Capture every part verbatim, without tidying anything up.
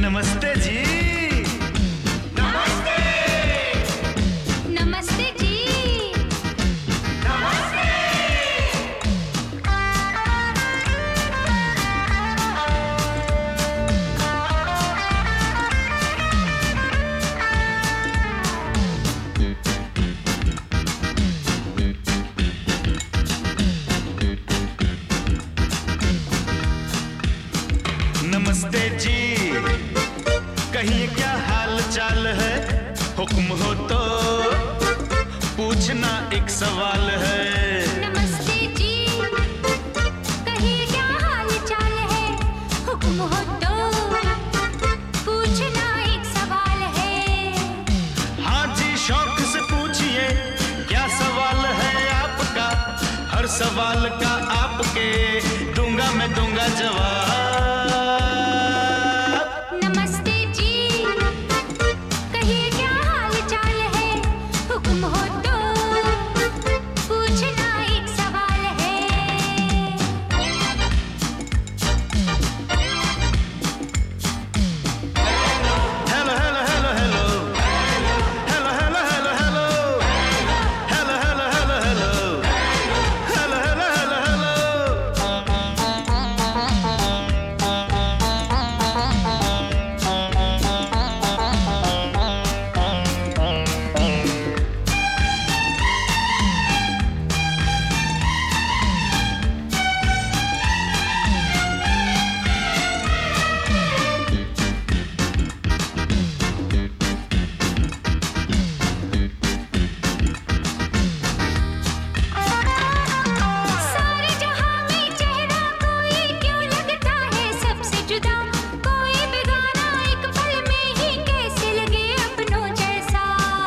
नमस्ते जी। नमस्ते नमस्ते जी। नमस्ते नमस्ते जी, कहिए क्या हाल चाल है, हुक्म हो तो पूछना एक सवाल है। नमस्ते जी, कहिए क्या हाल चाल है, हुक्म हो तो पूछना एक सवाल है। हाँ जी, शौक से पूछिए क्या सवाल है आपका, हर सवाल का आपके दूंगा मैं दूंगा जवाब। नमस्ते जी, कहिए क्या हाल चाल है, हुक्म हो तो पूछना एक सवाल है। Hello hello hello hello hello hello hello hello hello hello hello hello hello hello hello सारे जहां में चेहरा कोई क्यों लगता है सबसे जुदा, कोई बेगाना एक पल में ही कैसे लगे अपनों जैसा।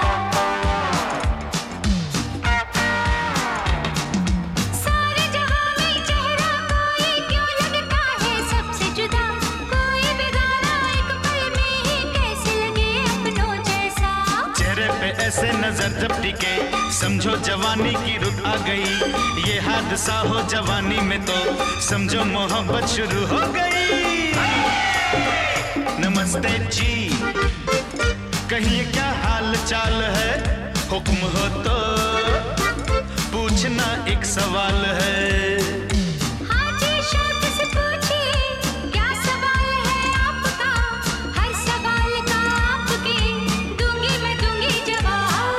सारे जहां में चेहरा कोई क्यों लगता है सबसे जुदा, कोई बेगाना एक पल में ही कैसे लगे अपनों जैसा। चेहरे पे ऐसे नजर जब टिके समझो जवानी की रुत आ गई, ये हादसा हो जवानी में तो समझो मोहब्बत शुरू हो गई। नमस्ते जी, कहिए क्या हाल चाल है, हुक्म हो तो पूछना एक सवाल है। हाँ जी, शौक से पूछिए क्या सवाल है आपका, हर सवाल का आपके दूंगी मैं दूंगी जवाब।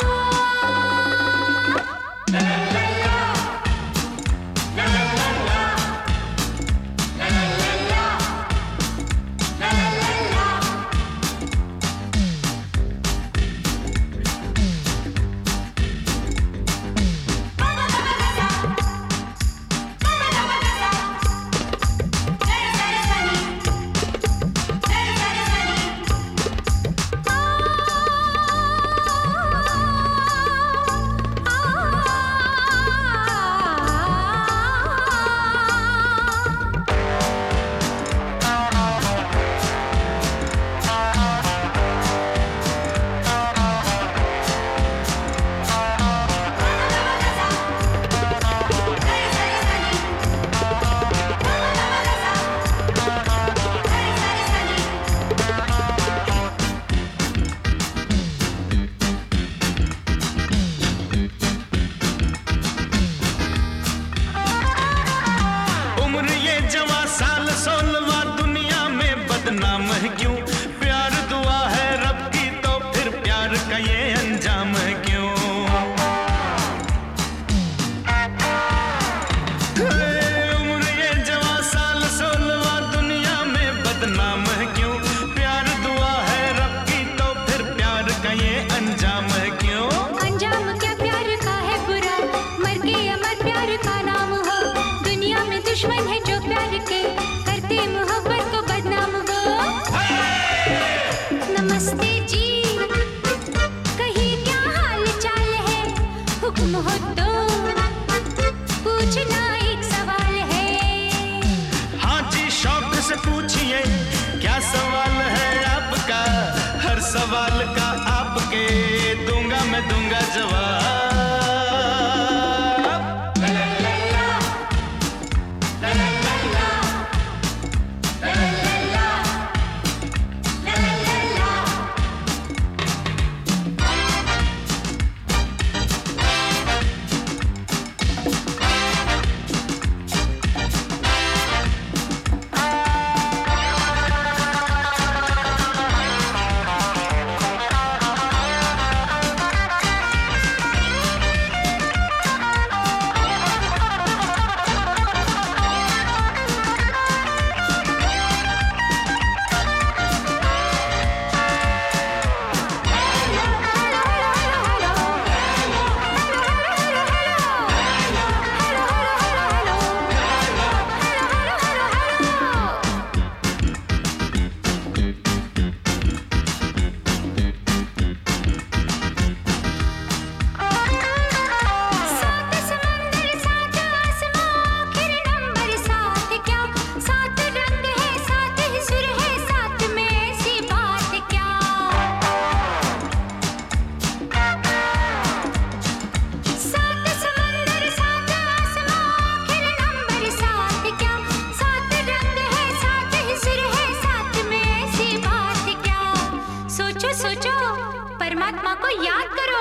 को याद करो।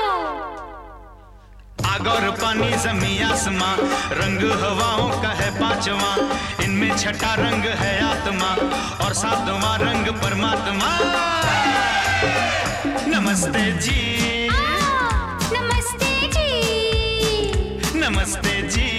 आग और पानी जमी आसमां, रंग हवाओं का है पांचवा, इनमें छठा रंग है आत्मा और सातवां रंग परमात्मा। नमस्ते जी, आ, नमस्ते जी, नमस्ते जी।